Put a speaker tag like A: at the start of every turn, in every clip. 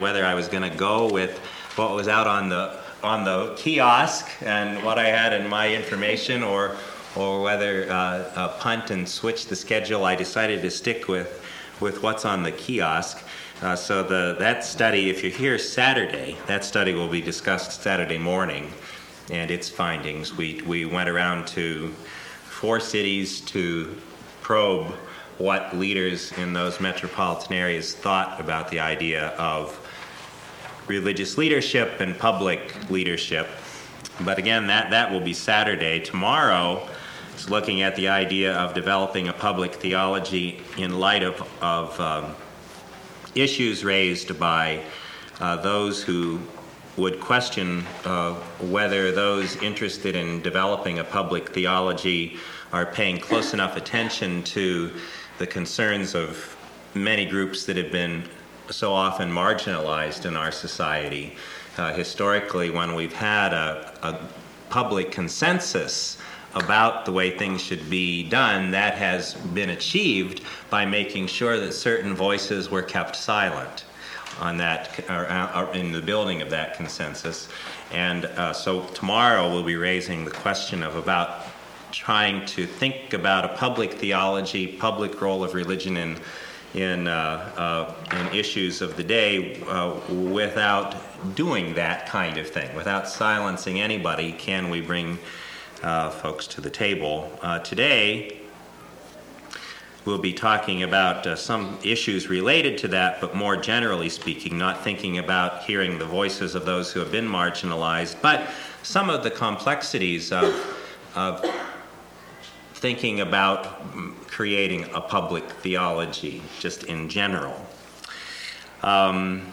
A: whether I was going to go with what was out on the kiosk and what I had in my information, or whether punt and switch the schedule. I decided to stick with what's on the kiosk. So that study, if you're here Saturday, that study will be discussed Saturday morning, and its findings. We went around to 4 cities to probe what leaders in those metropolitan areas thought about the idea of religious leadership and public leadership. But again, that will be Saturday. Tomorrow is looking at the idea of developing a public theology in light of issues raised by those who would question whether those interested in developing a public theology are paying close enough attention to the concerns of many groups that have been so often marginalized in our society. Historically, when we've had a public consensus about the way things should be done, that has been achieved by making sure that certain voices were kept silent on that, or in the building of that consensus. And so tomorrow we'll be raising the question of about trying to think about a public theology, public role of religion in issues of the day without doing that kind of thing, without silencing anybody. Can we bring folks to the table? Today we'll be talking about some issues related to that, but more generally speaking, not thinking about hearing the voices of those who have been marginalized, but some of the complexities of thinking about creating a public theology just in general. But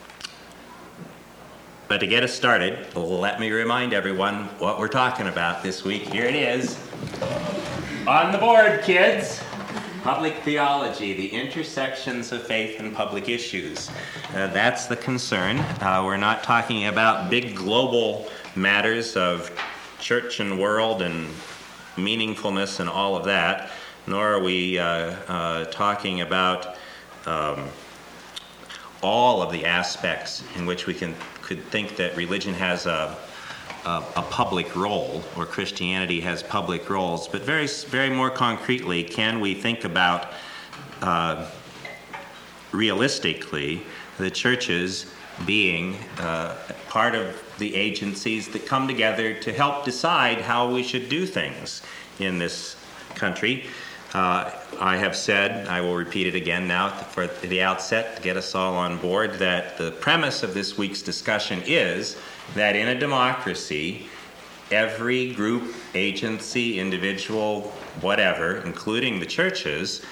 A: to get us started, let me remind everyone what we're talking about this week. Here it is. On the board, kids. Public theology, the intersections of faith and public issues. That's the concern. We're not talking about big global matters of church and world and meaningfulness and all of that, nor are we talking about all of the aspects in which we could think that religion has a public role, or Christianity has public roles, but very, very more concretely, can we think about realistically the churches being part of the agencies that come together to help decide how we should do things in this country. I have said, I will repeat it again now for the outset to get us all on board, that the premise of this week's discussion is that in a democracy, every group, agency, individual, whatever, including the churches,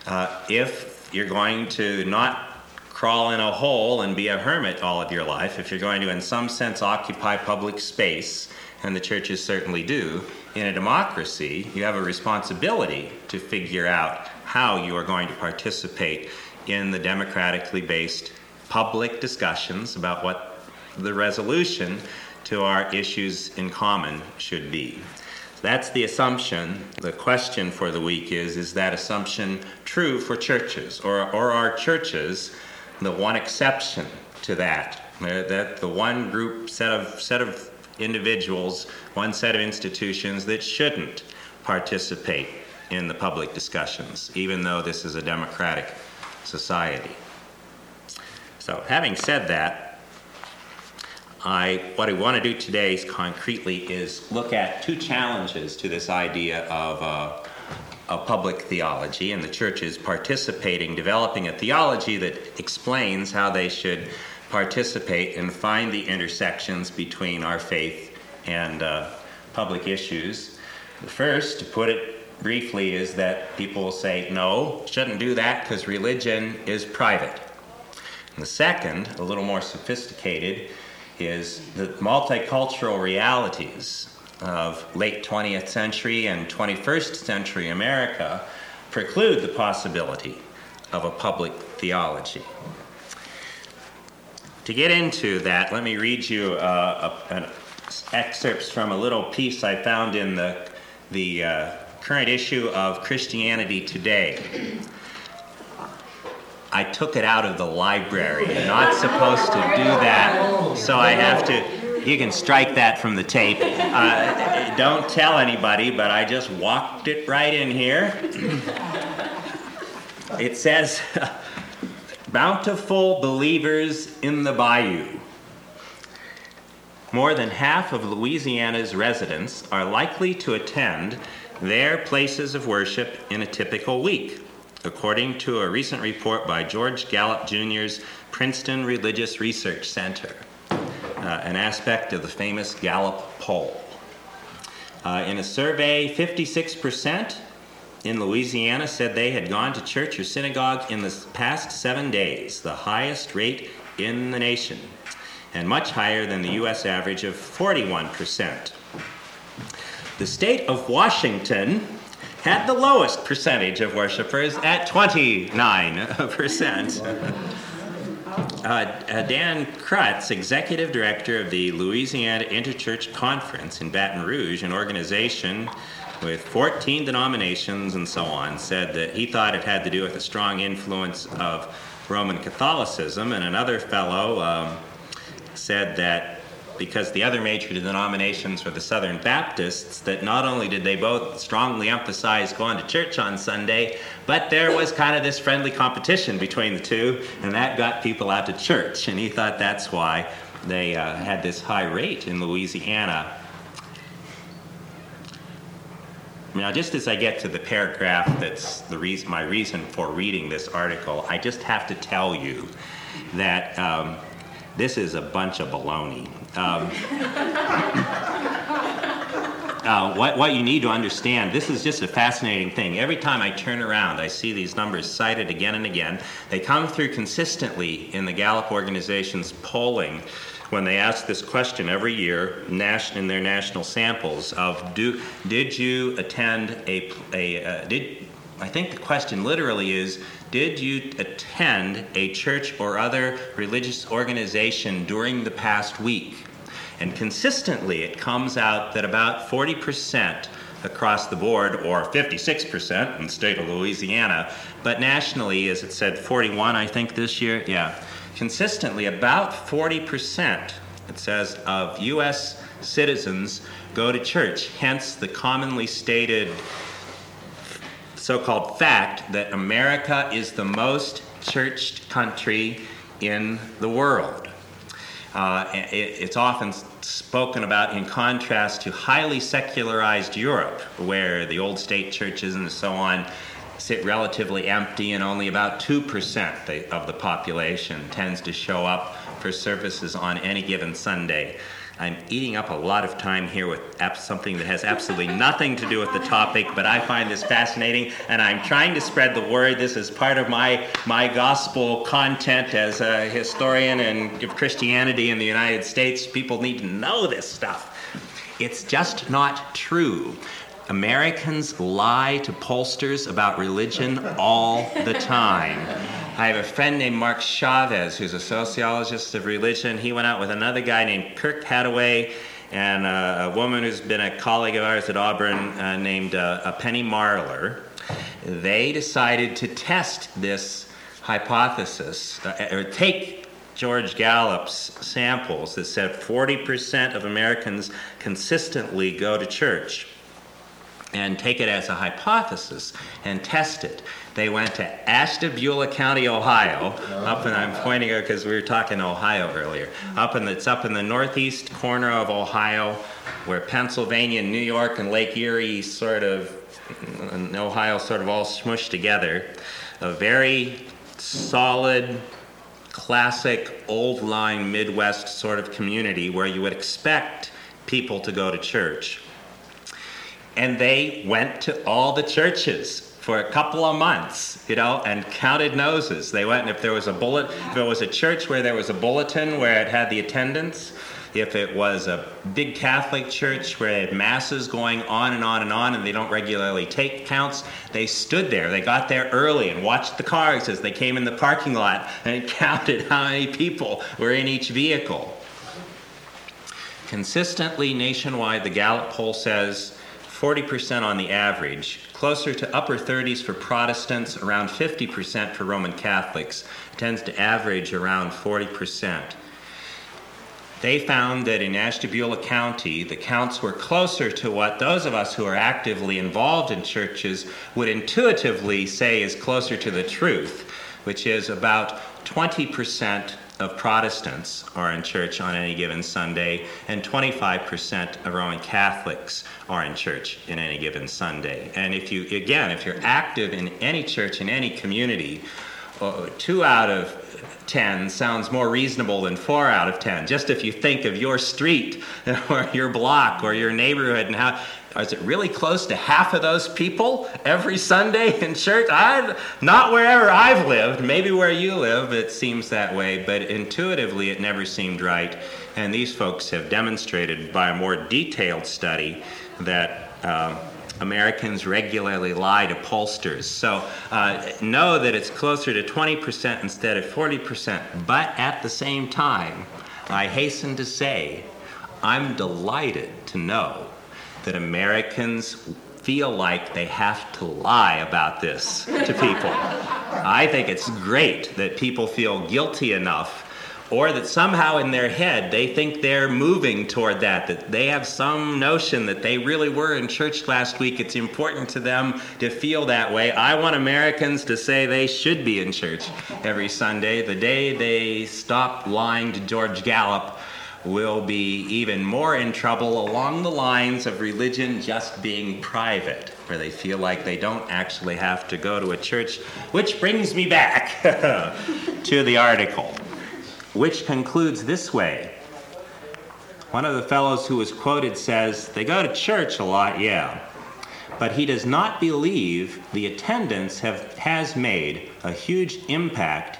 A: if you're going to not crawl in a hole and be a hermit all of your life, if you're going to in some sense occupy public space, and the churches certainly do, in a democracy, you have a responsibility to figure out how you are going to participate in the democratically based public discussions about what the resolution to our issues in common should be. That's the assumption. The question for the week is that assumption true for churches? Or are churches the one exception to that? That the one group, set of individuals, one set of institutions that shouldn't participate in the public discussions, even though this is a democratic society. So having said that, what I want to do today concretely is look at 2 challenges to this idea of a public theology, and the churches participating, developing a theology that explains how they should participate and find the intersections between our faith and public issues. The first, to put it briefly, is that people will say, no, shouldn't do that because religion is private. And the second, a little more sophisticated, is the multicultural realities of late 20th century and 21st century America preclude the possibility of a public theology. To get into that, let me read you excerpts from a little piece I found in the current issue of Christianity Today. I took it out of the library. You're not supposed to do that, so I have to, you can strike that from the tape. Don't tell anybody, but I just walked it right in here. It says, bountiful believers in the bayou. More than half of Louisiana's residents are likely to attend their places of worship in a typical week, according to a recent report by George Gallup Jr.'s Princeton Religious Research Center, an aspect of the famous Gallup poll. In a survey, 56% in Louisiana said they had gone to church or synagogue in the past 7 days, the highest rate in the nation, and much higher than the U.S. average of 41%. The state of Washington had the lowest percentage of worshipers at 29%. Dan Krutz, executive director of the Louisiana Interchurch Conference in Baton Rouge, an organization with 14 denominations and so on, said that he thought it had to do with the strong influence of Roman Catholicism, and another fellow said that because the other major denominations were the Southern Baptists, that not only did they both strongly emphasize going to church on Sunday, but there was kind of this friendly competition between the two, and that got people out to church. And he thought that's why they had this high rate in Louisiana. Now, just as I get to the paragraph that's my reason for reading this article, I just have to tell you that this is a bunch of baloney. What you need to understand, this is just a fascinating thing. Every time I turn around, I see these numbers cited again and again. They come through consistently in the Gallup organization's polling when they ask this question every year in their national samples of did you attend I think the question literally is, did you attend a church or other religious organization during the past week? And consistently it comes out that about 40% across the board, or 56% in the state of Louisiana, but nationally, as it said, 41 I think this year, consistently about 40%, it says, of U.S. citizens go to church, hence the commonly stated so-called fact that America is the most churched country in the world. It's often spoken about in contrast to highly secularized Europe, where the old state churches and so on sit relatively empty and only about 2% of the population tends to show up for services on any given Sunday. I'm eating up a lot of time here with something that has absolutely nothing to do with the topic, but I find this fascinating, and I'm trying to spread the word. This is part of my gospel content as a historian and of Christianity in the United States. People need to know this stuff. It's just not true. Americans lie to pollsters about religion all the time. I have a friend named Mark Chavez, who's a sociologist of religion. He went out with another guy named Kirk Hadaway and a woman who's been a colleague of ours at Auburn named Penny Marler. They decided to test this hypothesis, or take George Gallup's samples that said 40% of Americans consistently go to church, and take it as a hypothesis and test it. They went to Ashtabula County, Ohio, I'm pointing out because we were talking Ohio earlier, it's up in the northeast corner of Ohio, where Pennsylvania, New York, and Lake Erie and Ohio sort of all smushed together. A very solid, classic, old-line Midwest sort of community where you would expect people to go to church. And they went to all the churches for a couple of months, and counted noses. They went, and if there was a church where there was a bulletin where it had the attendance, if it was a big Catholic church where it had masses going on and on and on, and they don't regularly take counts, they stood there. They got there early and watched the cars as they came in the parking lot and counted how many people were in each vehicle. Consistently nationwide, the Gallup poll says 40% on the average, closer to upper 30s for Protestants, around 50% for Roman Catholics. It tends to average around 40%. They found that in Ashtabula County, the counts were closer to what those of us who are actively involved in churches would intuitively say is closer to the truth, which is about 20% of Protestants are in church on any given Sunday, and 25% of Roman Catholics are in church in any given Sunday. And if you're active in any church, in any community, 2 out of 10 sounds more reasonable than 4 out of 10. Just if you think of your street or your block or your neighborhood and how, is it really close to half of those people every Sunday in church? Not wherever I've lived. Maybe where you live it seems that way, but intuitively it never seemed right. And these folks have demonstrated by a more detailed study that Americans regularly lie to pollsters. So know that it's closer to 20% instead of 40%. But at the same time, I hasten to say, I'm delighted to know that Americans feel like they have to lie about this to people. I think it's great that people feel guilty enough, or that somehow in their head they think they're moving toward that they have some notion that they really were in church last week. It's important to them to feel that way. I want Americans to say they should be in church every Sunday. The day they stop lying to George Gallup will be even more in trouble along the lines of religion just being private, where they feel like they don't actually have to go to a church. Which brings me back to the article, which concludes this way. One of the fellows who was quoted says, they go to church a lot, yeah, but he does not believe the attendance has made a huge impact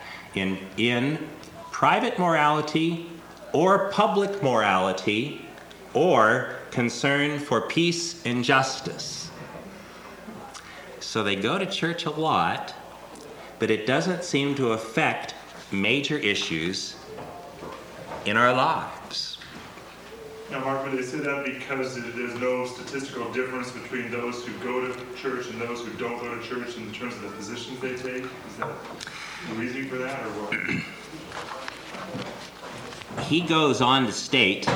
A: in private morality or public morality or concern for peace and justice. So they go to church a lot, but it doesn't seem to affect major issues in our lives.
B: Now, Mark, would they say that because there's no statistical difference between those who go to church and those who don't go to church in terms of the positions they take? Is that the reasoning for that, or what?
A: He goes on to state,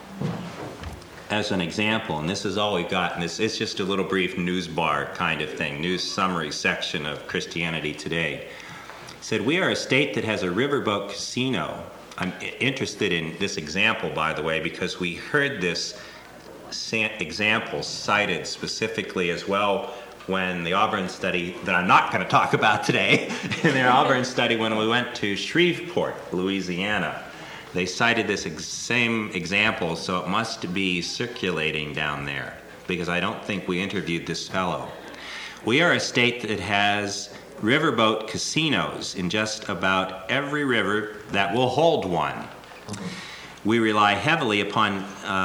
A: as an example, and this is all we've got, and it's just a little brief news bar kind of thing, news summary section of Christianity Today. He said, we are a state that has a riverboat casino. I'm interested in this example, by the way, because we heard this example cited specifically as well when the Auburn study, that I'm not going to talk about today, in the Auburn study when we went to Shreveport, Louisiana. They cited this same example, so it must be circulating down there, because I don't think we interviewed this fellow. We are a state that has riverboat casinos in just about every river that will hold one. We rely heavily upon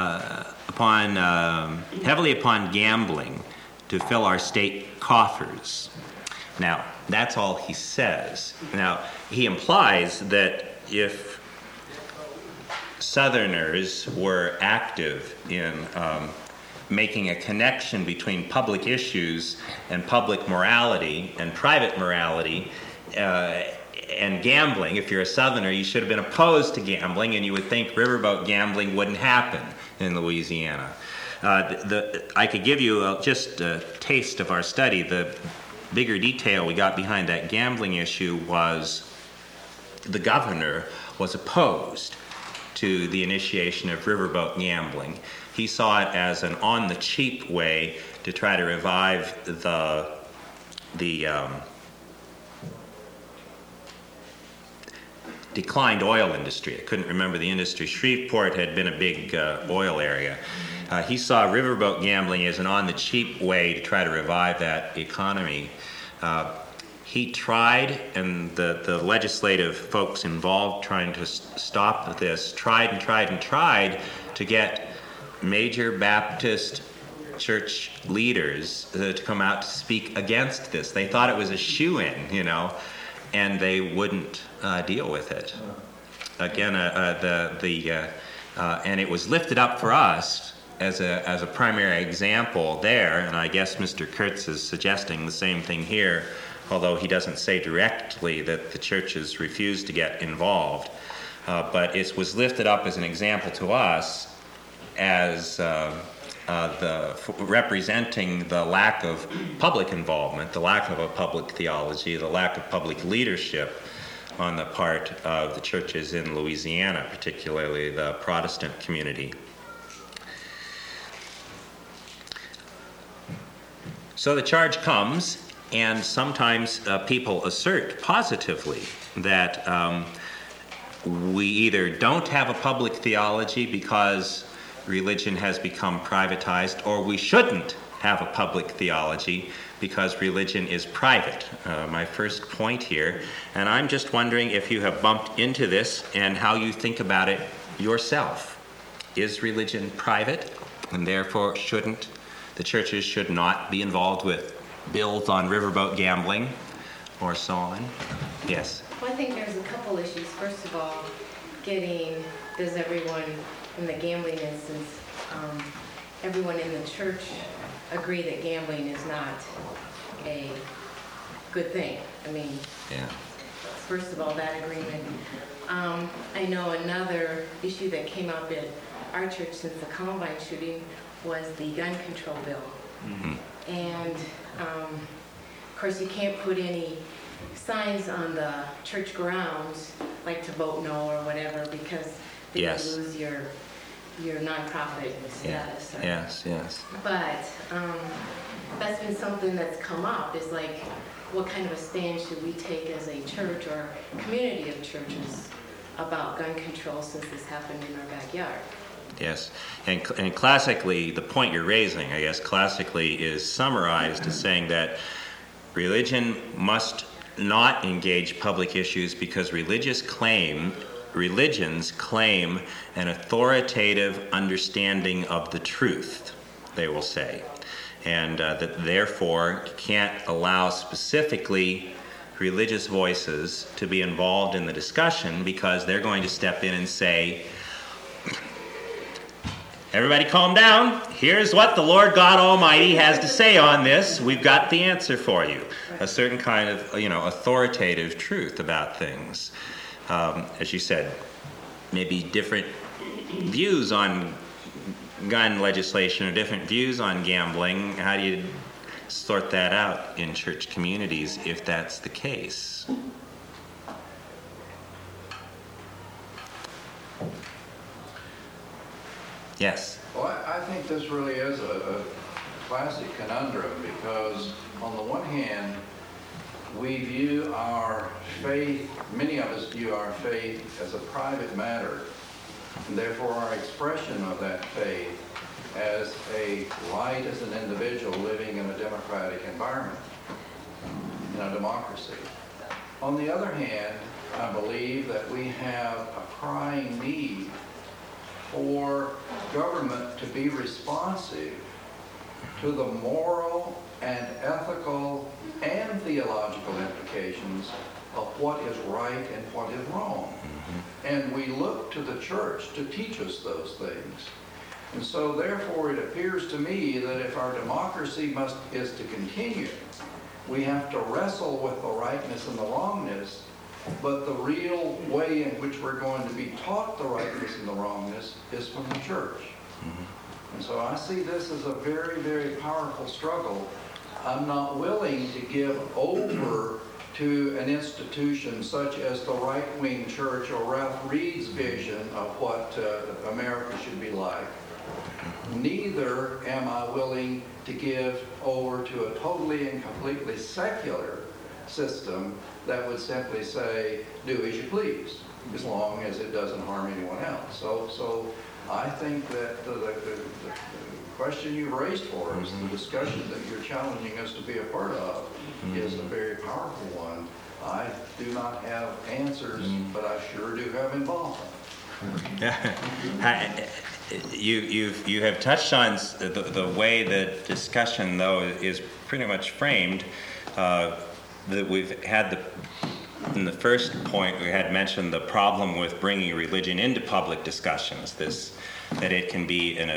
A: gambling to fill our state coffers. Now, that's all he says. Now, he implies that if Southerners were active in making a connection between public issues and public morality and private morality and gambling, if you're a Southerner, you should have been opposed to gambling, and you would think riverboat gambling wouldn't happen in Louisiana. I could give you just a taste of our study. The bigger detail we got behind that gambling issue was the governor was opposed to the initiation of riverboat gambling. He saw it as an on-the-cheap way to try to revive the declined oil industry. I couldn't remember the industry. Shreveport had been a big oil area. He saw riverboat gambling as an on-the-cheap way to try to revive that economy. He tried, and the legislative folks involved trying to stop this, tried to get major Baptist church leaders to come out to speak against this. They thought it was a shoo-in, and they wouldn't deal with it. Again, and it was lifted up for us as a primary example there, and I guess Mr. Kurtz is suggesting the same thing here, although he doesn't say directly that the churches refuse to get involved. But it was lifted up as an example to us as representing the lack of public involvement, the lack of a public theology, the lack of public leadership on the part of the churches in Louisiana, particularly the Protestant community. So the charge comes, and sometimes people assert positively that we either don't have a public theology because religion has become privatized, or we shouldn't have a public theology because religion is private. My first point here, and I'm just wondering if you have bumped into this and how you think about it yourself. Is religion private, and therefore the churches should not be involved with bills on riverboat gambling or so on? Yes.
C: Well, I think there's a couple issues. First of all, does everyone in the gambling instance, everyone in the church agree that gambling is not a good thing? I mean,
A: Yeah.
C: first of all, that agreement. I know another issue that came up at our church since the Columbine shooting was the gun control bill.
A: Mm-hmm.
C: And of course, you can't put any signs on the church grounds, like to vote no or whatever, because then
A: Yes.
C: you lose your nonprofit status. or-
A: Yes.
C: But that's been something that's come up, is like, what kind of a stand should we take as a church or community of churches about gun control since this happened in our backyard?
A: Yes, and classically, the point you're raising, I guess, classically is summarized as saying that religion must not engage public issues because religions claim an authoritative understanding of the truth, they will say, and that therefore can't allow specifically religious voices to be involved in the discussion because they're going to step in and say, everybody calm down. Here's what the Lord God Almighty has to say on this. We've got the answer for you. A certain kind of, authoritative truth about things. As you said, maybe different views on gun legislation or different views on gambling. How do you sort that out in church communities if that's the case? Yes.
D: Well, I think this really is a classic conundrum because, on the one hand, we view our faith, many of us view our faith as a private matter, and therefore our expression of that faith as a right as an individual living in a democratic environment, in a democracy. On the other hand, I believe that we have a crying need for government to be responsive to the moral and ethical and theological implications of what is right and what is wrong. And we look to the church to teach us those things. And so therefore it appears to me that if our democracy is to continue, we have to wrestle with the rightness and the wrongness, but the real way in which we're going to be taught the rightness and the wrongness is from the church. And so I see this as a very, very powerful struggle. I'm not willing to give over to an institution such as the right-wing church or Ralph Reed's vision of what America should be like. Neither am I willing to give over to a totally and completely secular system that would simply say, do as you please, as long as it doesn't harm anyone else. So I think that the question you've raised for us, the discussion that you're challenging us to be a part of, is a very powerful one. I do not have answers, but I sure do have involvement.
A: You have touched on the way the discussion, though, is pretty much framed, that we've had in the first point, we had mentioned the problem with bringing religion into public discussions. That it can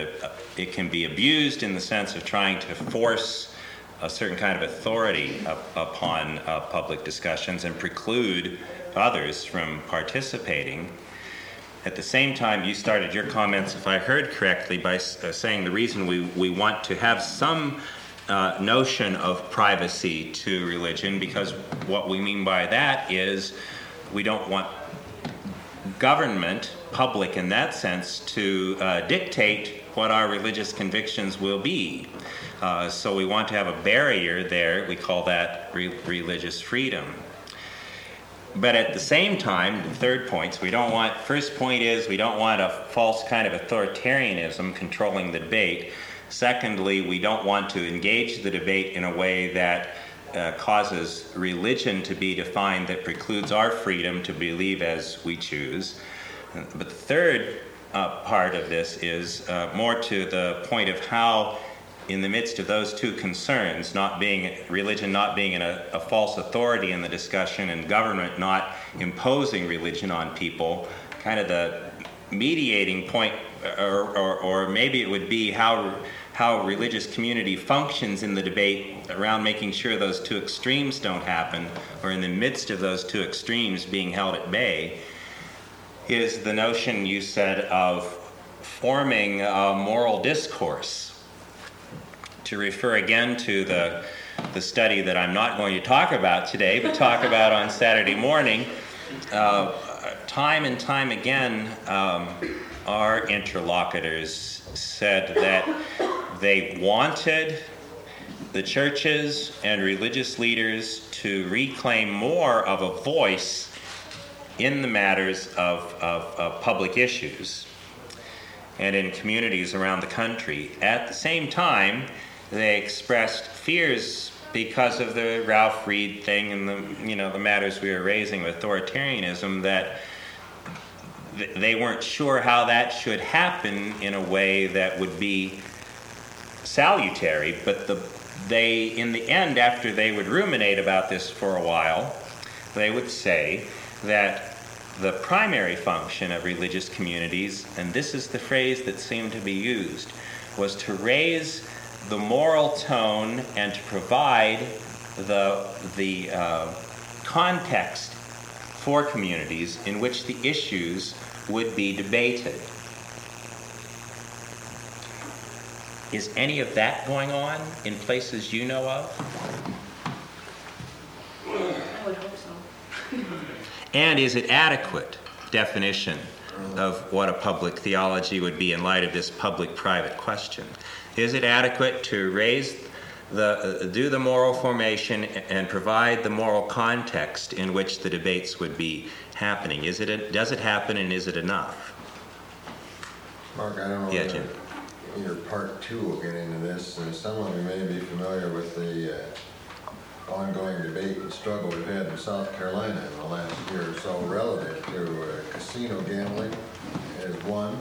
A: be abused in the sense of trying to force a certain kind of authority upon public discussions and preclude others from participating. At the same time, you started your comments, if I heard correctly, by saying the reason we want to have some notion of privacy to religion, because what we mean by that is we don't want government, public in that sense, to dictate what our religious convictions will be. So we want to have a barrier there. We call that religious freedom. But at the same time, the third point, first point is we don't want a false kind of authoritarianism controlling the debate. Secondly, we don't want to engage the debate in a way that causes religion to be defined that precludes our freedom to believe as we choose. But the third part of this is more to the point of how, in the midst of those two concerns, religion not being a false authority in the discussion and government not imposing religion on people, kind of the mediating point, or maybe it would be how religious community functions in the debate around making sure those two extremes don't happen, or in the midst of those two extremes being held at bay, is the notion you said of forming a moral discourse. To refer again to the study that I'm not going to talk about today, but talk about on Saturday morning, time and time again, our interlocutors said that they wanted the churches and religious leaders to reclaim more of a voice in the matters of public issues and in communities around the country. At the same time, they expressed fears because of the Ralph Reed thing and the matters we were raising with authoritarianism, that they weren't sure how that should happen in a way that would be salutary. But they, in the end, after they would ruminate about this for a while, they would say that the primary function of religious communities, and this is the phrase that seemed to be used, was to raise the moral tone and to provide the context for communities in which the issues would be debated. Is any of that going on in places you know of?
C: I would hope so.
A: And is it adequate definition of what a public theology would be in light of this public-private question? Is it adequate to do the moral formation and provide the moral context in which the debates would be happening? Does it happen, and is it enough?
E: Mark, I don't know
A: Yeah,
E: whether
A: Jim.
E: in your part two will get into this. Some of you may be familiar with the ongoing debate and struggle we've had in South Carolina in the last year or so relative to casino gambling as one.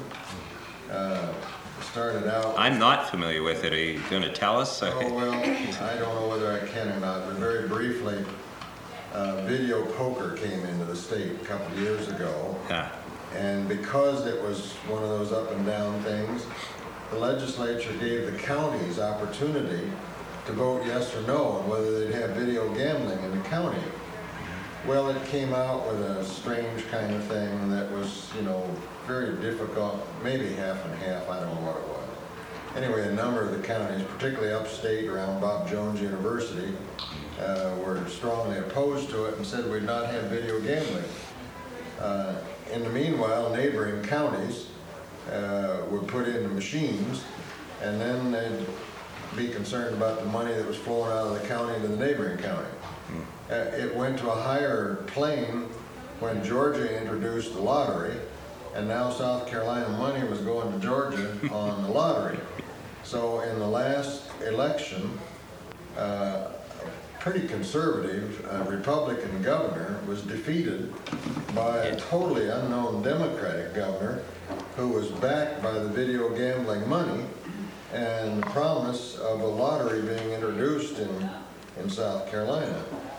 E: Started out...
A: I'm not familiar with it. Are you going to tell us?
E: Oh, well, I don't know whether I can or not, but very briefly, video poker came into the state a couple of years ago.
A: Yeah.
E: And because it was one of those up and down things, the legislature gave the counties opportunity to vote yes or no on whether they'd have video gambling in the county. Well, it came out with a strange kind of thing that was, very difficult, maybe half and half, I don't know what it was. Anyway, a number of the counties, particularly upstate around Bob Jones University, were strongly opposed to it and said we'd not have video gambling. In the meanwhile, neighboring counties would put in the machines, and then they'd be concerned about the money that was flowing out of the county to the neighboring county. It went to a higher plane when Georgia introduced the lottery, and now South Carolina money was going to Georgia on the lottery. So in the last election, a pretty conservative Republican governor was defeated by a totally unknown Democratic governor who was backed by the video gambling money and the promise of a lottery being introduced in South Carolina.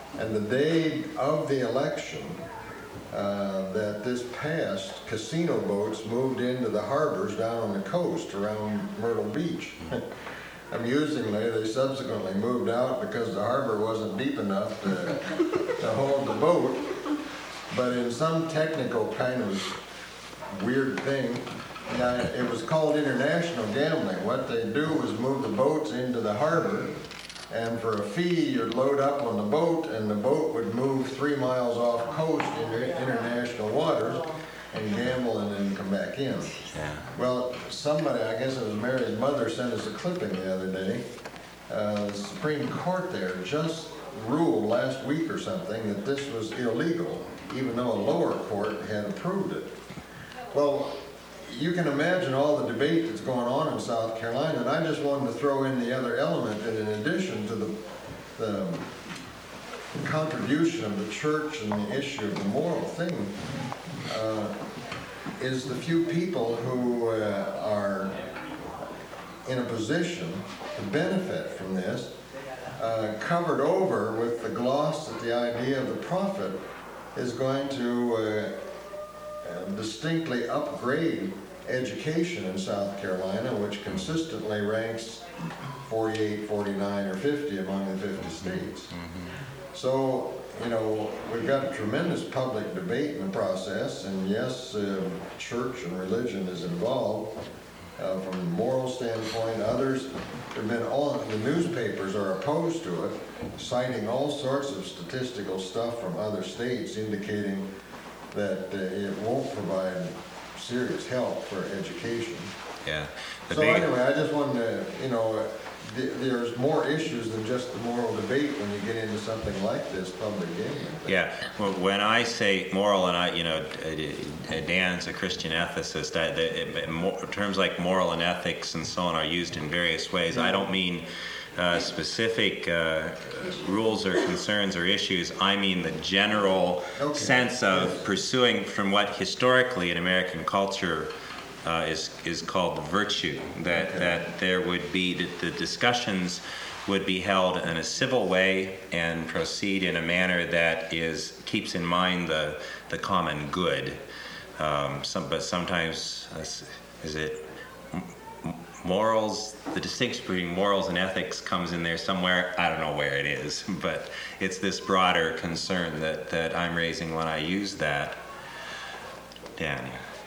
E: And the day of the election that this passed, casino boats moved into the harbors down on the coast around Myrtle Beach. Amusingly, they subsequently moved out because the harbor wasn't deep enough to hold the boat. But in some technical kind of weird thing, it was called international gambling. What they'd do was move the boats into the harbor, and for a fee, you'd load up on the boat, and the boat would move 3 miles off coast into international waters and gamble and then come back in.
A: Yeah.
E: Well, somebody, I guess it was Mary's mother, sent us a clipping the other day. The Supreme Court there just ruled last week or something that this was illegal, even though a lower court had approved it. Well, you can imagine all the debate that's going on in South Carolina, and I just wanted to throw in the other element that in addition to the contribution of the church and the issue of the moral thing, is the few people who are in a position to benefit from this, covered over with the gloss that the idea of the prophet is going to distinctly upgrade education in South Carolina, which consistently ranks 48, 49, or 50 among the 50 states. So, you know, we've got a tremendous public debate in the process, and yes, church and religion is involved from a moral standpoint. Others, the newspapers are opposed to it, citing all sorts of statistical stuff from other states indicating that it won't provide serious help for education.
A: Yeah.
E: So anyway, I just wanted to, you know, there's more issues than just the moral debate when you get into something like this public gaming.
A: Yeah. Well, when I say moral, and I, you know, Dan's a Christian ethicist, terms like moral and ethics and so on are used in various ways. I don't mean specific rules or concerns or issues. I mean the general sense of pursuing from what historically in American culture is called virtue. That there would be the discussions would be held in a civil way and proceed in a manner that keeps in mind the common good. But sometimes is it morals? The distinction between morals and ethics comes in there somewhere. I don't know where it is, but it's this broader concern that I'm raising when I use that. Dan.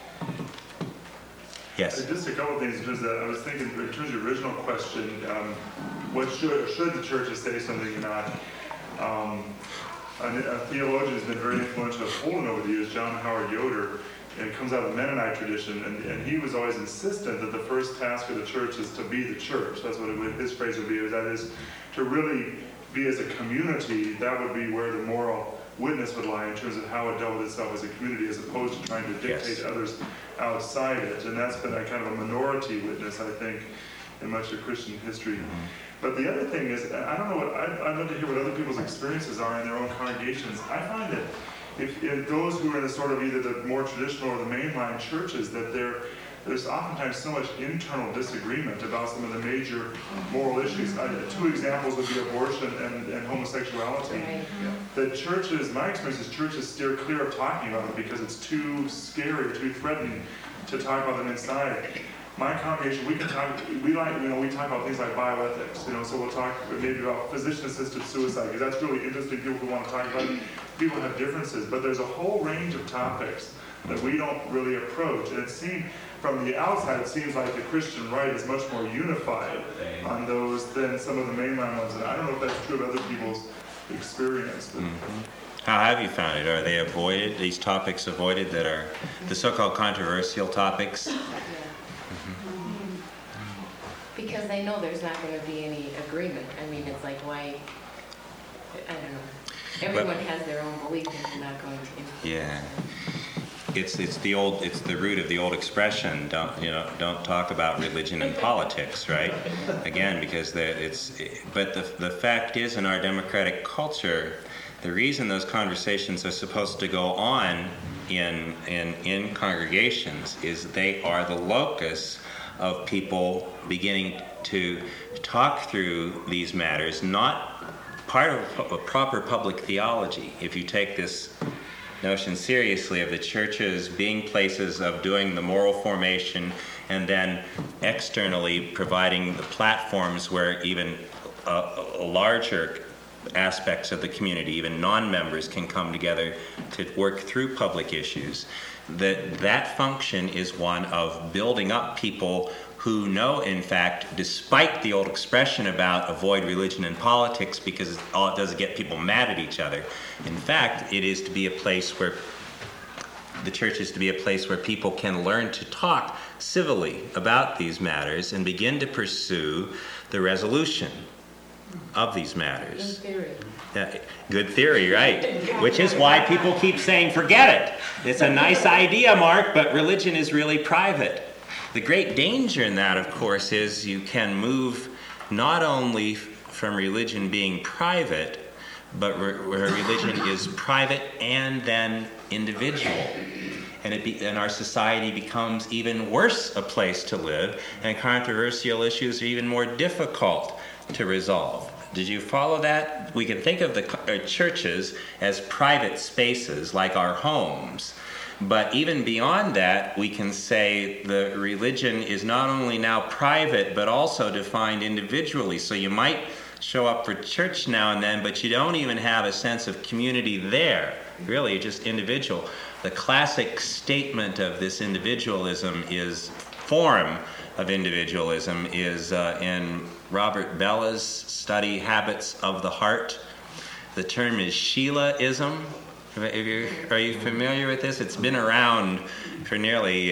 A: Yes.
B: Just a couple of things. Just I was thinking in terms of the original question, what should the churches say something or not? A theologian has been very influential at Holden over the years, John Howard Yoder, and it comes out of the Mennonite tradition, and he was always insistent that the first task of the church is to be the church. That's what his phrase would be. That is, to really be as a community. That would be where the moral witness would lie in terms of how it dealt with itself as a community, as opposed to trying to dictate to others outside it. And that's been a kind of a minority witness, I think, in much of Christian history. But the other thing is, I don't know I'd love to hear what other people's experiences are in their own congregations. I find that if those who are in the sort of either the more traditional or the mainline churches, that there's oftentimes so much internal disagreement about some of the major moral issues. Two examples would be abortion and homosexuality.
C: Right.
B: That churches, my experience is churches steer clear of talking about it because it's too scary, too threatening to talk about them inside. My congregation, we talk about things like bioethics, so we'll talk maybe about physician-assisted suicide, because that's really interesting. People who want to talk about it, people have differences, but there's a whole range of topics that we don't really approach. And it seems, from the outside, it seems like the Christian right is much more unified on those than some of the mainline ones. And I don't know if that's true of other people's experience. But,
A: How have you found it? Are they avoided, these topics avoided that are the so-called controversial topics?
C: Because they know there's not going to be any agreement. I mean, it's like, why, I don't know. Everyone has their own belief and they're not going to.
A: Yeah. It's the root of the old expression, don't talk about religion and politics, right? Again, because but the fact is, in our democratic culture, the reason those conversations are supposed to go on in congregations is they are the locus of people beginning to talk through these matters, not part of a proper public theology, if you take this notion seriously of the churches being places of doing the moral formation and then externally providing the platforms where even larger aspects of the community, even non-members, can come together to work through public issues, that function is one of building up people who know, in fact, despite the old expression about avoid religion and politics because all it does is get people mad at each other, in fact, it is to be a place where the church is to be a place where people can learn to talk civilly about these matters and begin to pursue the resolution of these matters.
C: In theory.
A: Yeah, good theory, right? Which is why people keep saying, forget it. It's a nice idea, Mark, but religion is really private. The great danger in that, of course, is you can move not only from religion being private, but where religion is private and then individual. And our society becomes even worse a place to live, and controversial issues are even more difficult to resolve. Did you follow that? We can think of the churches as private spaces like our homes. But even beyond that, we can say the religion is not only now private, but also defined individually. So you might show up for church now and then, but you don't even have a sense of community there. Really, just individual. The classic statement of this form of individualism is in Robert Bella's study, Habits of the Heart. The term is Sheilaism. Are you familiar with this? It's been around for nearly,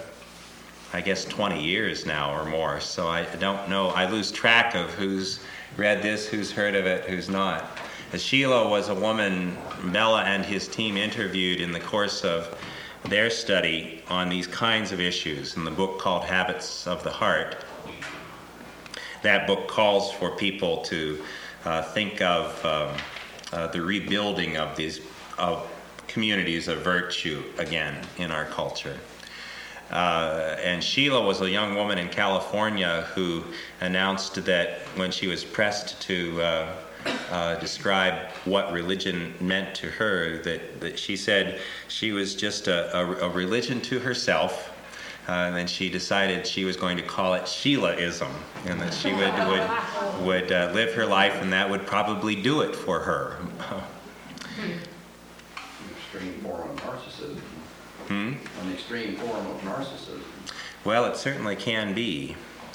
A: 20 years now or more. So I don't know. I lose track of who's read this, who's heard of it, who's not. Sheila was a woman Bella and his team interviewed in the course of their study on these kinds of issues in the book called Habits of the Heart. That book calls for people to think of the rebuilding of these communities of virtue again in our culture. And Sheila was a young woman in California who announced that when she was pressed to describe what religion meant to her, that she said she was just a religion to herself. And then she decided she was going to call it Sheilaism, and that she would live her life, and that would probably do it for her.
D: Extreme form of narcissism. An extreme form of narcissism.
A: Well, it certainly can be.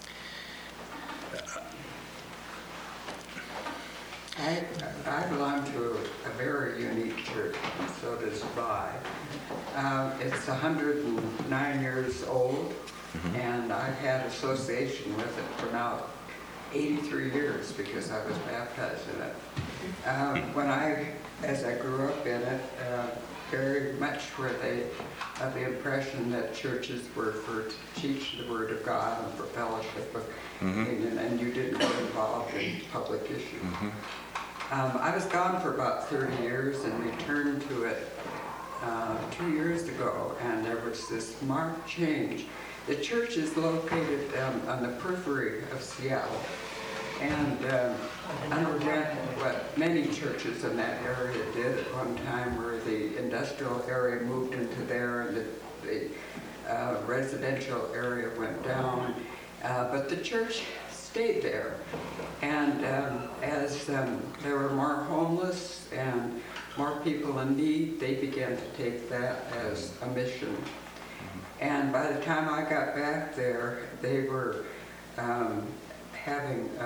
F: I belong to a very unique church, and so does Vi. It's 109 years old, and I've had association with it for now 83 years because I was baptized in it. As I grew up in it, very much were they of the impression that churches were for to teach the Word of God and for fellowship of union, and you didn't get involved in public issues. I was gone for about 30 years and returned to it 2 years ago, and there was this marked change. The church is located on the periphery of Seattle, and underwent what many churches in that area did at one time, where the industrial area moved into there and the residential area went down. But the church stayed there. And as there were more homeless and more people in need, they began to take that as a mission. And by the time I got back there, they were having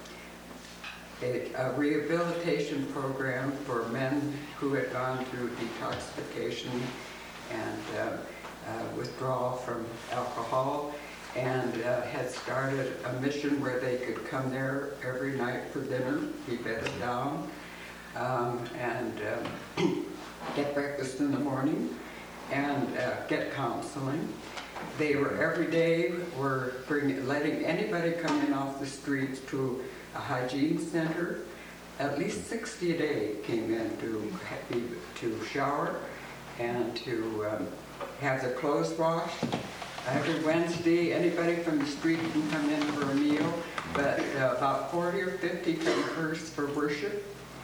F: a rehabilitation program for men who had gone through detoxification and withdrawal from alcohol, and had started a mission where they could come there every night for dinner, be bedded down, and get breakfast in the morning, and get counseling. They were every day letting anybody come in off the streets to a hygiene center. At least 60 a day came in to shower and to have their clothes washed. Every Wednesday, anybody from the street can come in for a meal, but about 40 or 50 come first for worship,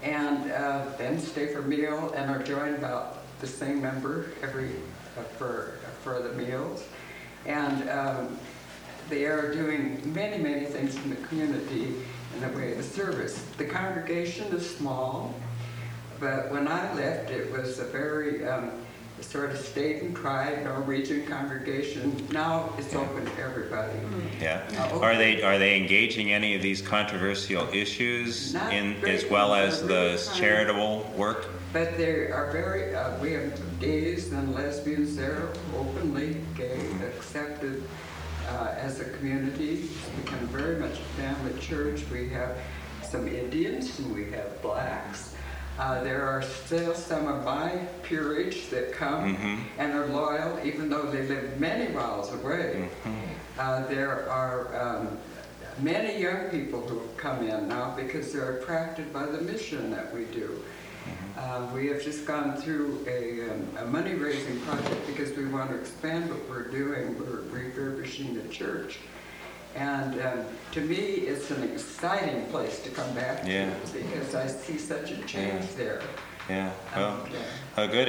F: and then stay for meal and are joined about the same number every for the meals. And they are doing many, many things in the community in the way of service. The congregation is small, but when I left, it was a very sort of state and pride Norwegian congregation. Now it's open to everybody.
A: Yeah.
F: Okay.
A: Are they engaging any of these controversial issues
F: Not
A: in
F: very
A: as well as the
F: controversial.
A: charitable work?
F: But they are very, we have gays and lesbians there, openly gay, accepted as a community. It's become very much a family church. We have some Indians and we have blacks. There are still some of my peerage that come and are loyal, even though they live many miles away. There are many young people who have come in now because they're attracted by the mission that we do. We have just gone through a money-raising project because we want to expand what we're doing. We're refurbishing the church. And to me, it's an exciting place to come back to because I see such a change there.
A: Yeah. Oh, good.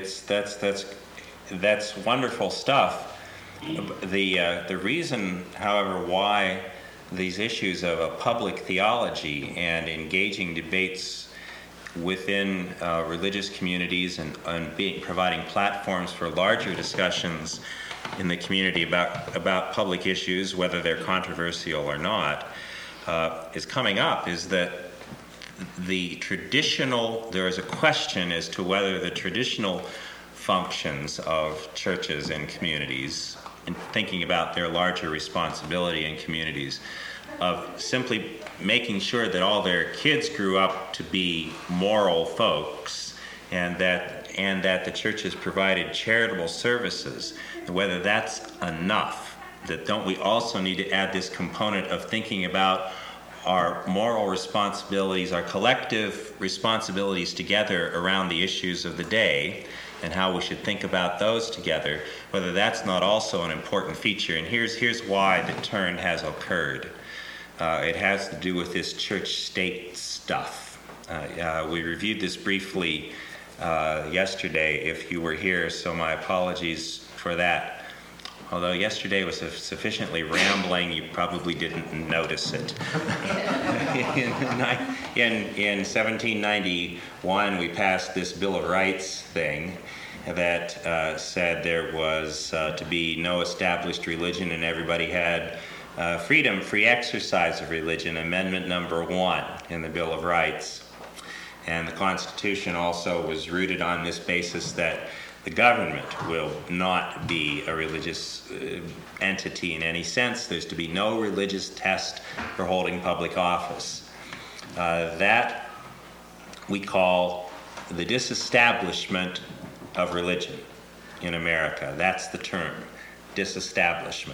A: That's wonderful stuff. The reason, however, why these issues of a public theology and engaging debates within religious communities and providing platforms for larger discussions in the community about public issues, whether they're controversial or not, is coming up is that there is a question as to whether the traditional functions of churches and communities, and thinking about their larger responsibility in communities, of simply making sure that all their kids grew up to be moral folks and that the church has provided charitable services, and whether that's enough. That don't we also need to add this component of thinking about our moral responsibilities, our collective responsibilities together around the issues of the day, and how we should think about those together, whether that's not also an important feature. And here's why the turn has occurred. It has to do with this church-state stuff. We reviewed this briefly yesterday, if you were here, so my apologies for that. Although yesterday was sufficiently rambling, you probably didn't notice it. In 1791, we passed this Bill of Rights thing that said there was to be no established religion and everybody had freedom, free exercise of religion, Amendment number 1 in the Bill of Rights. And the Constitution also was rooted on this basis that the government will not be a religious entity in any sense. There's to be no religious test for holding public office. That we call the disestablishment of religion in America. That's the term, disestablishment.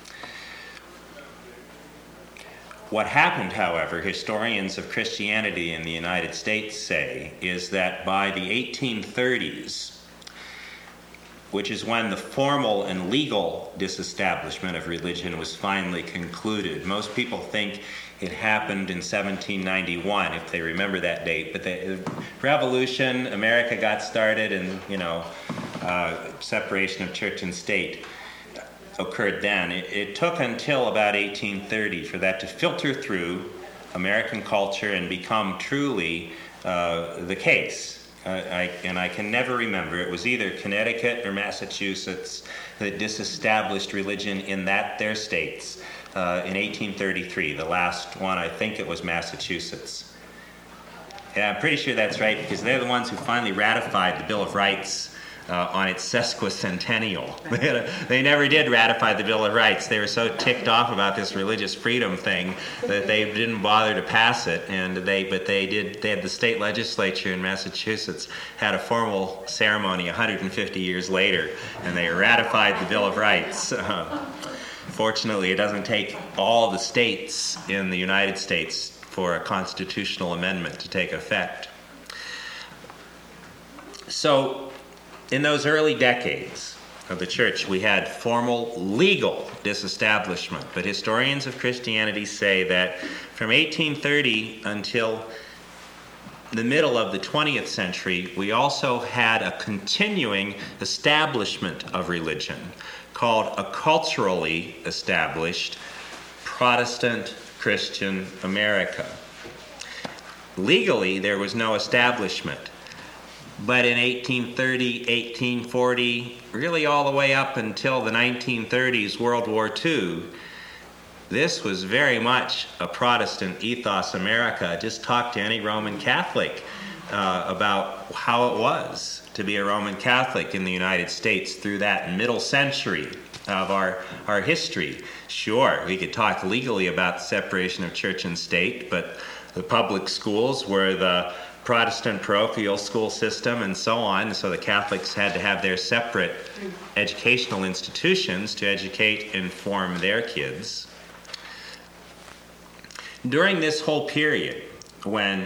A: What happened, however, historians of Christianity in the United States say, is that by the 1830s, which is when the formal and legal disestablishment of religion was finally concluded. Most people think it happened in 1791, if they remember that date. But the revolution, America got started, and separation of church and state occurred then. It took until about 1830 for that to filter through American culture and become truly the case. I can never remember. It was either Connecticut or Massachusetts that disestablished religion in their states in 1833. The last one, I think it was Massachusetts. Yeah, I'm pretty sure that's right, because they're the ones who finally ratified the Bill of Rights on its sesquicentennial. They never did ratify the Bill of Rights. They were so ticked off about this religious freedom thing that they didn't bother to pass it. But they did. They had the state legislature in Massachusetts had a formal ceremony 150 years later, and they ratified the Bill of Rights. Fortunately, it doesn't take all the states in the United States for a constitutional amendment to take effect. So, in those early decades of the church, we had formal legal disestablishment, but historians of Christianity say that from 1830 until the middle of the 20th century, we also had a continuing establishment of religion called a culturally established Protestant Christian America. Legally, there was no establishment. But in 1830, 1840, really all the way up until the 1930s, World War II, this was very much a Protestant ethos America. Just talk to any Roman Catholic about how it was to be a Roman Catholic in the United States through that middle century of our history. Sure, we could talk legally about the separation of church and state, but the public schools were the Protestant parochial school system and so on, so the Catholics had to have their separate educational institutions to educate and form their kids. During this whole period, when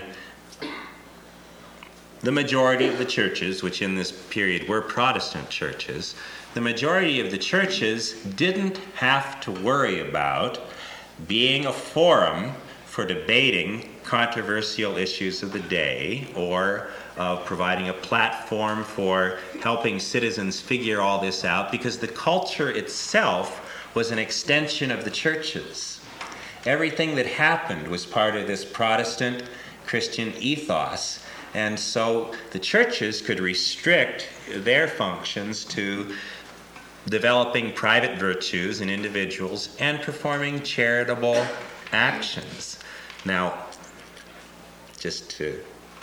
A: the majority of the churches, which in this period were Protestant churches, the majority of the churches didn't have to worry about being a forum for debating controversial issues of the day or providing a platform for helping citizens figure all this out, because the culture itself was an extension of the churches. Everything that happened was part of this Protestant Christian ethos. And so the churches could restrict their functions to developing private virtues in individuals and performing charitable actions. Now, just to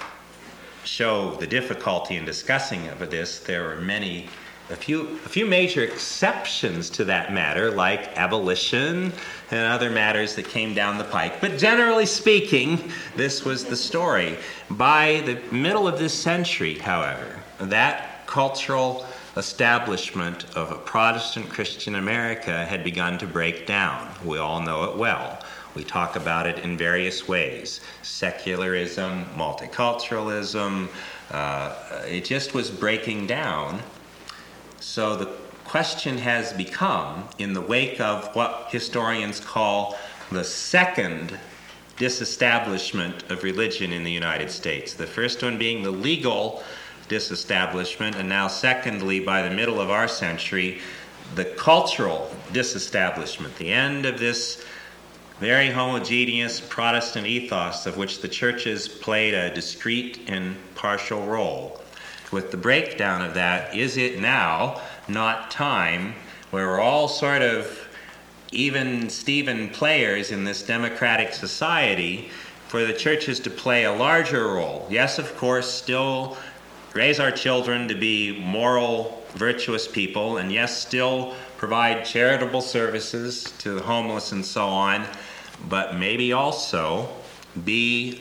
A: show the difficulty in discussing of this, there were a few major exceptions to that matter, like abolition and other matters that came down the pike. But generally speaking, this was the story. By the middle of this century, however, that cultural establishment of a Protestant Christian America had begun to break down. We all know it well. We talk about it in various ways. Secularism, multiculturalism, it just was breaking down. So the question has become, in the wake of what historians call the second disestablishment of religion in the United States, the first one being the legal disestablishment, and now secondly, by the middle of our century, the cultural disestablishment, the end of this very homogeneous Protestant ethos of which the churches played a discrete and partial role. With the breakdown of that, is it now not time where we're all sort of even Steven players in this democratic society for the churches to play a larger role? Yes, of course, still raise our children to be moral, virtuous people, and yes, still provide charitable services to the homeless and so on, but maybe also be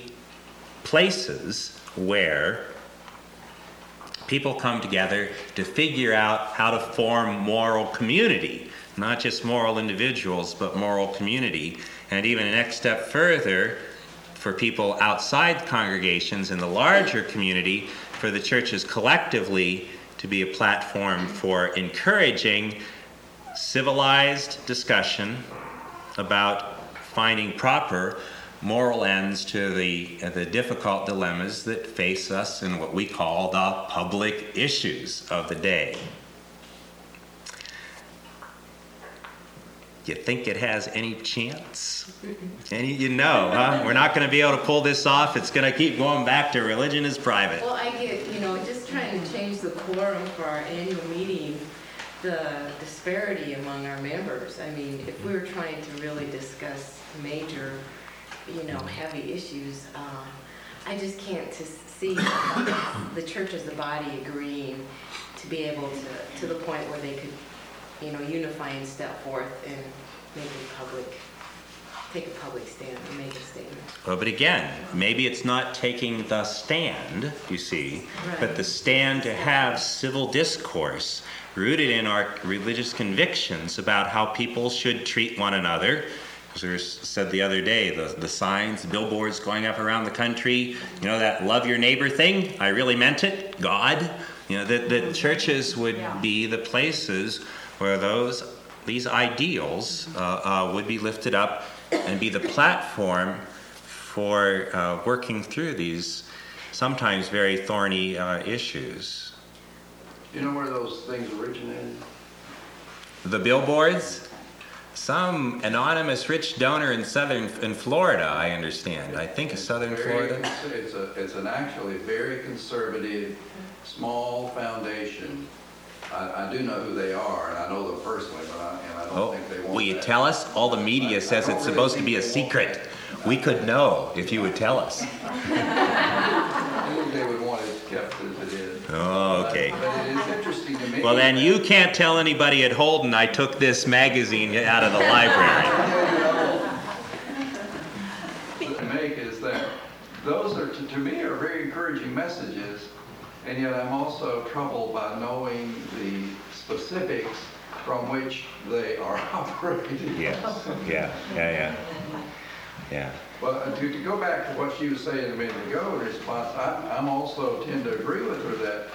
A: places where people come together to figure out how to form moral community, not just moral individuals, but moral community. And even a next step further, for people outside congregations in the larger community, for the churches collectively to be a platform for encouraging civilized discussion about finding proper moral ends to the difficult dilemmas that face us in what we call the public issues of the day. You think it has any chance? We're not going to be able to pull this off. It's going to keep going back to religion is private.
C: Well, I get, just trying to change the quorum for our annual meeting, the disparity among our members. I mean, if we were trying to really discuss major heavy issues, I just can't see the church as a body agreeing to be able to the point where they could, unify and step forth and take a public stand and make a statement.
A: Well, but again, maybe it's not taking the stand, you see,
C: Right.
A: but the stand to have civil discourse rooted in our religious convictions about how people should treat one another. As we said the other day, the signs, the billboards going up around the country, that love your neighbor thing, I really meant it, God. The churches would be the places where these ideals would be lifted up and be the platform for working through these sometimes very thorny issues.
D: You know where those things originated?
A: The billboards? Some anonymous rich donor in Florida, I understand. I think it's southern Florida.
D: It's an actually very conservative, small foundation. I do know who they are, and I know them personally, but I don't think they want
A: Will you
D: that.
A: tell us? All the media says it's supposed to be a secret. We could know if you would tell us.
D: I think they would want it kept as it is.
A: Oh, okay.
D: But it is interesting to me.
A: Well, then you can't tell anybody at Holden I took this magazine out of the library.
D: To make is that those are, to me, are very encouraging messages, and yet I'm also troubled by knowing the specifics from which they are operating.
A: Yes. Yeah.
D: Well, to go back to what she was saying a minute ago in response, I'm also tend to agree with her that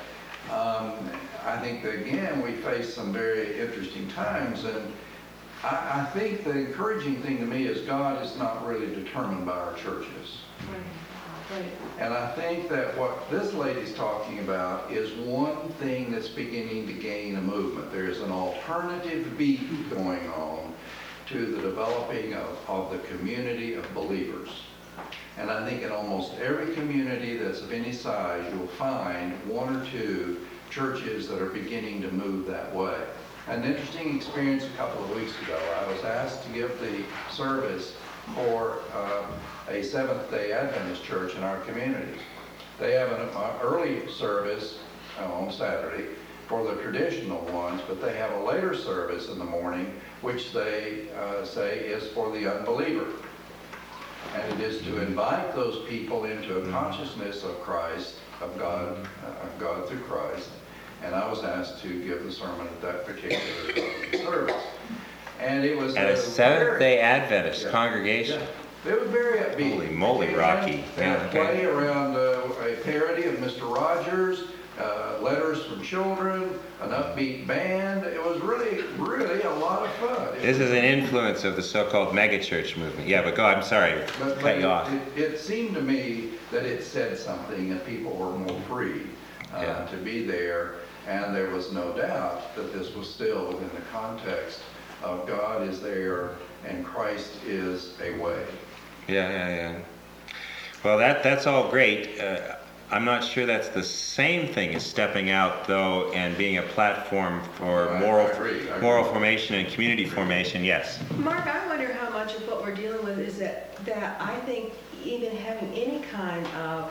D: I think that, again, we face some very interesting times, and I think the encouraging thing to me is God is not really determined by our churches.
C: Right.
D: And I think that what this lady's talking about is one thing that's beginning to gain a movement. There's an alternative beat going on to the developing of the community of believers. And I think in almost every community that's of any size, you'll find one or two churches that are beginning to move that way. An interesting experience a couple of weeks ago, I was asked to give the service for a Seventh-day Adventist church in our community. They have an early service on Saturday for the traditional ones, but they have a later service in the morning, which they say is for the unbeliever. And it is to invite those people into a consciousness of Christ, of God through Christ. And I was asked to give the sermon at that particular service. And it was
A: At a Seventh-day Adventist
D: Yeah.
A: congregation.
D: Yeah. It was very upbeat.
A: Holy moly,
D: They came
A: Rocky.
D: in,
A: Yeah,
D: and
A: okay.
D: play around a parody of Mr. Rogers, letters from children, an upbeat band. It was really, really a lot of fun.
A: This is an influence of the so-called megachurch movement. Yeah, but go, I'm sorry,
D: But
A: cut you off.
D: it seemed to me that it said something, and people were more free
A: Yeah.
D: to be there. And there was no doubt that this was still within the context of God is there and Christ is a way.
A: Yeah. Well, that's all great. I'm not sure that's the same thing as stepping out, though, and being a platform for
D: I
A: moral
D: agree.
A: formation and community formation. Yes.
G: Mark, I wonder how much of what we're dealing with is that I think even having any kind of,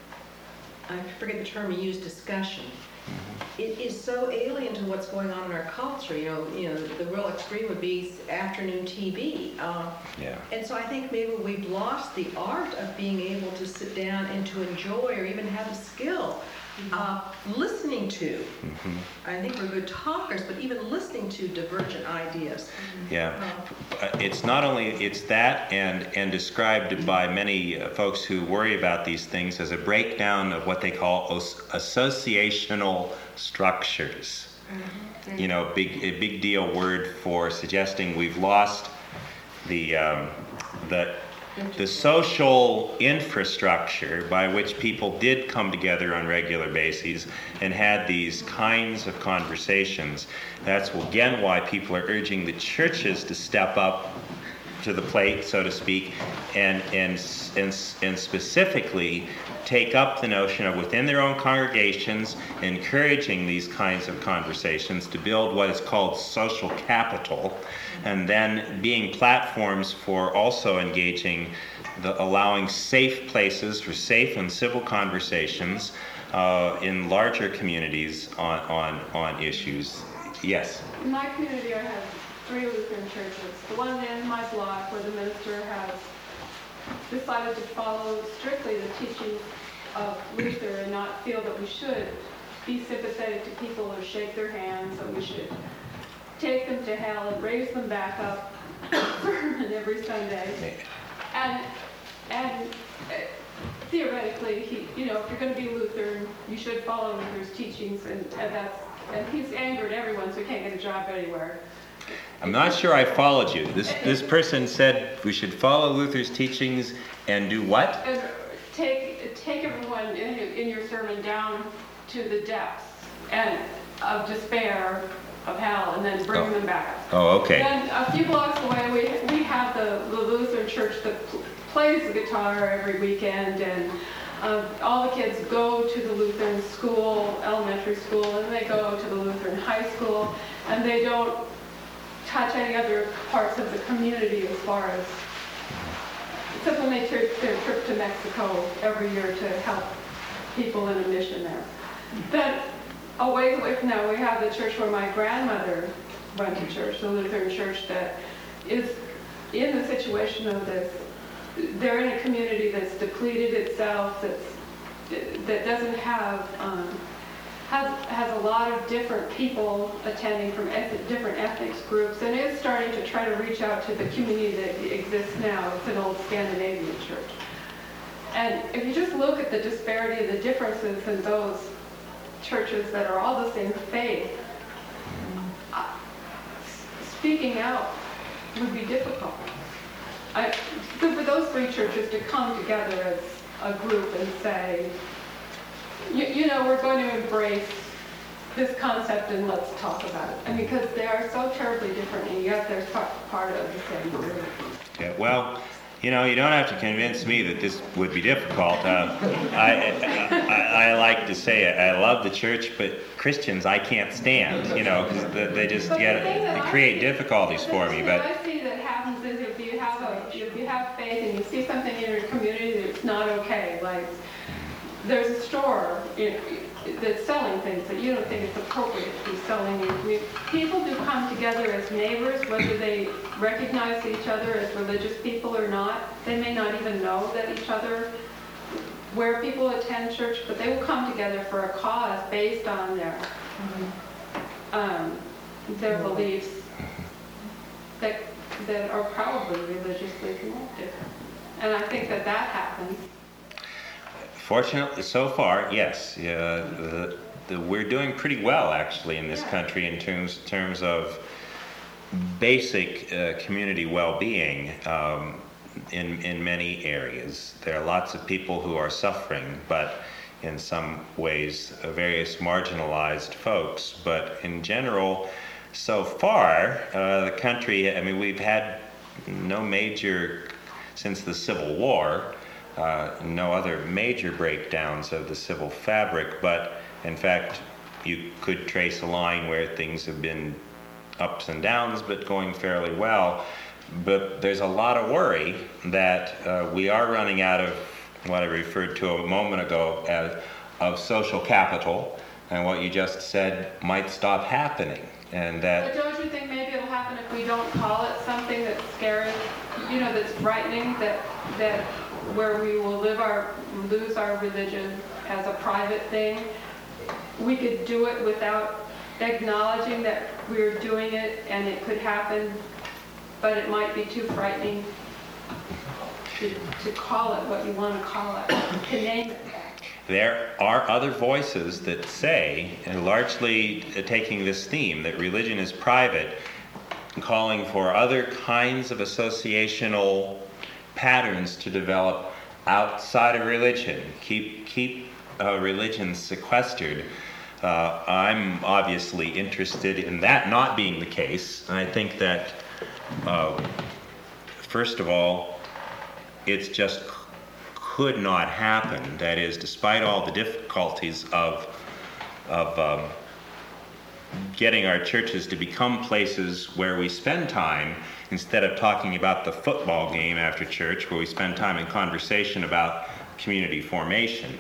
G: I forget the term you used, discussion, it is so alien to what's going on in our culture. You know, the real extreme would be afternoon TV.
A: Yeah.
G: And so I think maybe we've lost the art of being able to sit down and to enjoy or even have a skill listening to. I think we're good talkers, but even listening to divergent ideas.
A: Yeah. It's not only, it's that and described by many folks who worry about these things as a breakdown of what they call associational structures. You know, a big deal word for suggesting we've lost the social infrastructure by which people did come together on regular bases and had these kinds of conversations. That's again why people are urging the churches to step up to the plate, so to speak, and specifically take up the notion of within their own congregations encouraging these kinds of conversations to build what is called social capital, and then being platforms for also engaging allowing safe places for safe and civil conversations in larger communities on issues. Yes.
H: In my community, I have 3 Lutheran churches. The one in my block where the minister has decided to follow strictly the teachings of Luther and not feel that we should be sympathetic to people or shake their hands, that we should take them to hell and raise them back up sermon every Sunday. And theoretically, if you're going to be Lutheran, you should follow Luther's teachings, and he's angered everyone, so he can't get a job anywhere.
A: I'm not sure I followed you. This person said we should follow Luther's teachings and do what?
H: And take everyone in your sermon down to the depths and of despair, of hell, and then bring them back.
A: Oh, okay.
H: Then a few blocks away, we have the Lutheran church that plays the guitar every weekend, and all the kids go to the Lutheran school, elementary school, and they go to the Lutheran high school, and they don't touch any other parts of the community as far as, except when they take their trip to Mexico every year to help people in a mission there. Then a ways away from that, we have the church where my grandmother went to church, the Lutheran church that is in the situation of this. They're in a community that's depleted itself, that doesn't have, has a lot of different people attending from different ethnic groups, and is starting to try to reach out to the community that exists now. It's an old Scandinavian church. And if you just look at the disparity of the differences in those churches that are all the same faith, speaking out would be difficult. So for those three churches to come together as a group and say, you know, we're going to embrace this concept and let's talk about it. I mean, because they are so terribly different, and yet they're part of the same group.
A: Yeah, well, you know, you don't have to convince me that this would be difficult. I like to say it. I love the church, but Christians I can't stand, you know, because they just create difficulties for me. But
H: what I see that happens is if you have faith and you see something in your community that's not okay, like there's a store that's selling things that you don't think it's appropriate to be selling in your community. People do come together as neighbors, whether they recognize each other as religious people or not. They may not even know that each other, where people attend church, but they will come together for a cause based on their beliefs that are probably religiously connected. And I think that happens.
A: fortunately, so far, yes. We're doing pretty well, actually, in this country in terms of basic community well-being in many areas. There are lots of people who are suffering, but in some ways, various marginalized folks. But in general, so far, the country, I mean, we've had no major, since the Civil War, no other major breakdowns of the civil fabric, but in fact, you could trace a line where things have been ups and downs, but going fairly well. But there's a lot of worry that we are running out of what I referred to a moment ago as of social capital, and what you just said might stop happening. And that.
H: But don't you think maybe it'll happen if we don't call it something that's scary, you know, that's frightening, that where we will lose our religion as a private thing? We could do it without acknowledging that we're doing it and it could happen, but it might be too frightening to call it what you want to call it, to name it.
A: There are other voices that say, and largely taking this theme, that religion is private, calling for other kinds of associational patterns to develop outside of religion. Keep religion sequestered. I'm obviously interested in that not being the case. I think that, first of all, it's just could not happen. That is, despite all the difficulties of getting our churches to become places where we spend time, instead of talking about the football game after church, where we spend time in conversation about community formation.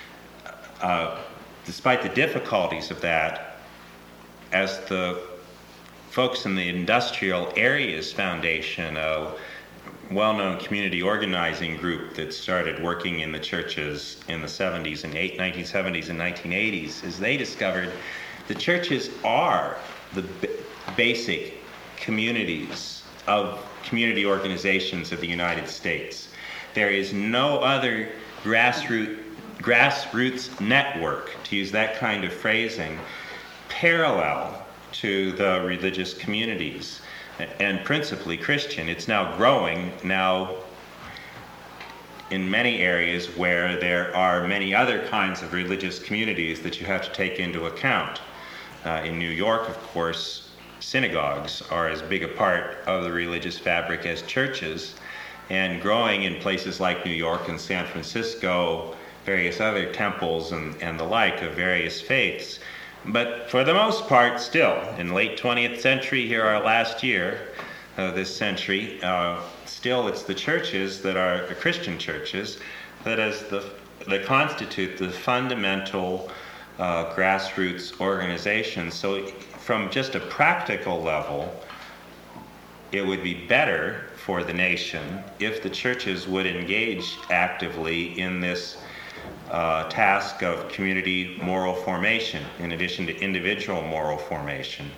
A: Despite the difficulties of that, as the folks in the Industrial Areas Foundation, a well-known community organizing group that started working in the churches in the 70s and 1970s and 1980s, as they discovered the churches are the basic communities of community organizations of the United States. There is no other grassroots network, to use that kind of phrasing, parallel to the religious communities, and principally Christian. It's now growing. Now in many areas where there are many other kinds of religious communities that you have to take into account. In New York, of course, synagogues are as big a part of the religious fabric as churches, and growing in places like New York and San Francisco, various other temples and the like of various faiths. But for the most part, still, in late 20th century, here our last year of this century, still it's the churches that are the Christian churches that constitute the fundamental grassroots organizations. So from just a practical level, it would be better for the nation if the churches would engage actively in this task of community moral formation in addition to individual moral formation.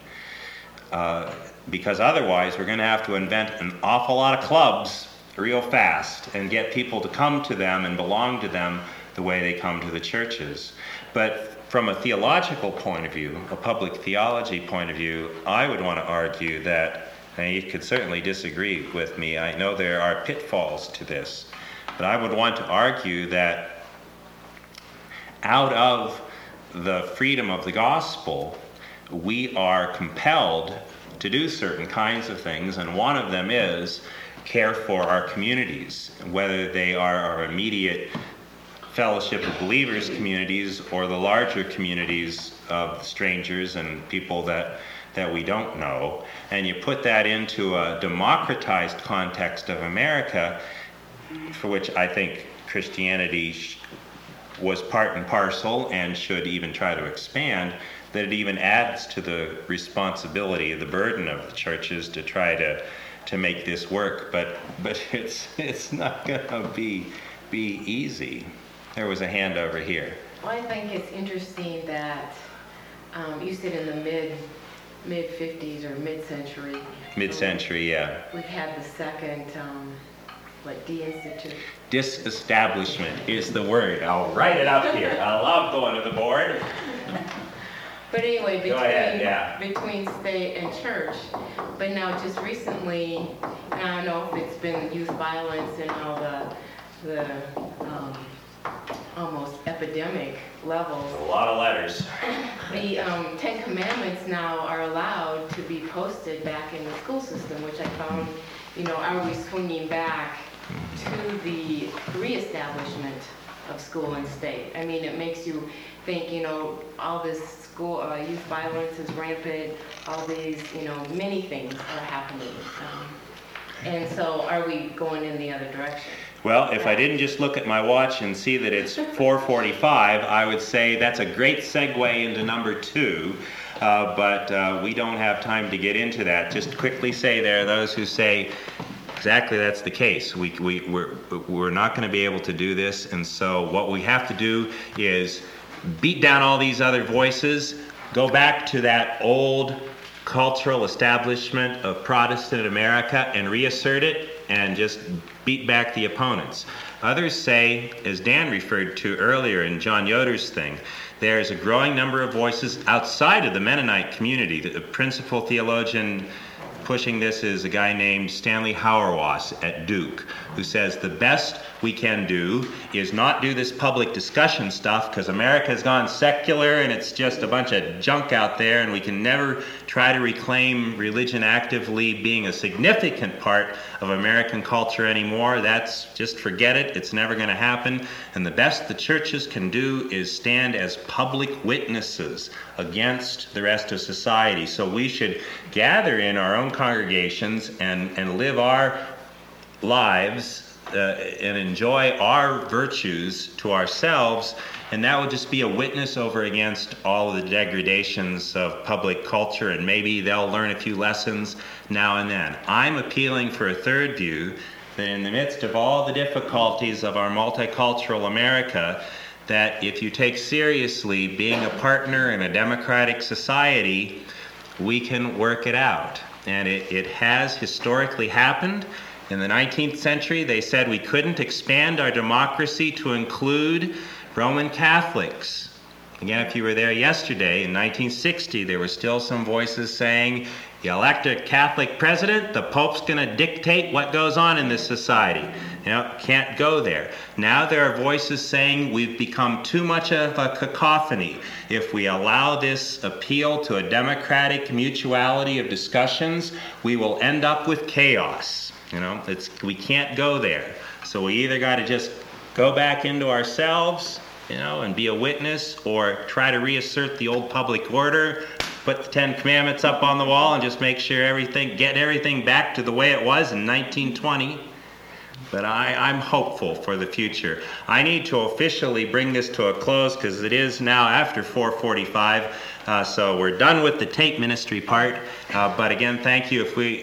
A: Because otherwise we're going to have to invent an awful lot of clubs real fast and get people to come to them and belong to them the way they come to the churches. But from a theological point of view, a public theology point of view, I would want to argue that, and you could certainly disagree with me, I know there are pitfalls to this, but I would want to argue that out of the freedom of the gospel, we are compelled to do certain kinds of things, and one of them is care for our communities, whether they are our immediate fellowship of believers communities or the larger communities of strangers and people that we don't know. And you put that into a democratized context of America, for which I think Christianity was part and parcel and should even try to expand, that it even adds to the responsibility, the burden of the churches to try to make this work. But it's not going to be easy. There was a hand over here.
C: Well, I think it's interesting that you said in the mid-50s or mid-century.
A: Mid-century, yeah.
C: We've had the second, de-institute.
A: Disestablishment is the word. I'll write it up here. I love going to the board.
C: But anyway,
A: Go ahead, yeah.
C: between state and church. But now just recently, and I don't know if it's been youth violence and all the almost epidemic levels.
A: A lot of letters.
C: The Ten Commandments now are allowed to be posted back in the school system, which I found, are we swinging back to the reestablishment of school and state? I mean, it makes you think, all this school youth violence is rampant, all these, many things are happening. And so are we going in the other direction?
A: Well, if I didn't just look at my watch and see that it's 4:45, I would say that's a great segue into number 2, but we don't have time to get into that. Just quickly say there are those who say exactly that's the case. We're not going to be able to do this, and so what we have to do is beat down all these other voices, go back to that old cultural establishment of Protestant America and reassert it and just beat back the opponents. Others say, as Dan referred to earlier in John Yoder's thing, there's a growing number of voices outside of the Mennonite community. The principal theologian pushing this is a guy named Stanley Hauerwas at Duke, who says the best we can do is not do this public discussion stuff because America has gone secular and it's just a bunch of junk out there, and we can never try to reclaim religion actively being a significant part of American culture anymore. That's just forget it. It's never going to happen. And the best the churches can do is stand as public witnesses against the rest of society. So we should gather in our own congregations and live our lives and enjoy our virtues to ourselves, and that would just be a witness over against all of the degradations of public culture, and maybe they'll learn a few lessons now and then. I'm appealing for a third view, that in the midst of all the difficulties of our multicultural America, that if you take seriously being a partner in a democratic society, we can work it out. And it has historically happened. In the 19th century, they said we couldn't expand our democracy to include Roman Catholics. Again, if you were there yesterday, in 1960, there were still some voices saying, you elect a Catholic president, the Pope's going to dictate what goes on in this society. You know, can't go there. Now there are voices saying we've become too much of a cacophony. If we allow this appeal to a democratic mutuality of discussions, we will end up with chaos. You know, we can't go there. So we either got to just go back into ourselves, you know, and be a witness, or try to reassert the old public order, put the 10 Commandments up on the wall and just make sure get everything back to the way it was in 1920. But I'm hopeful for the future. I need to officially bring this to a close because it is now after 4:45. So we're done with the tape ministry part. But again, thank you.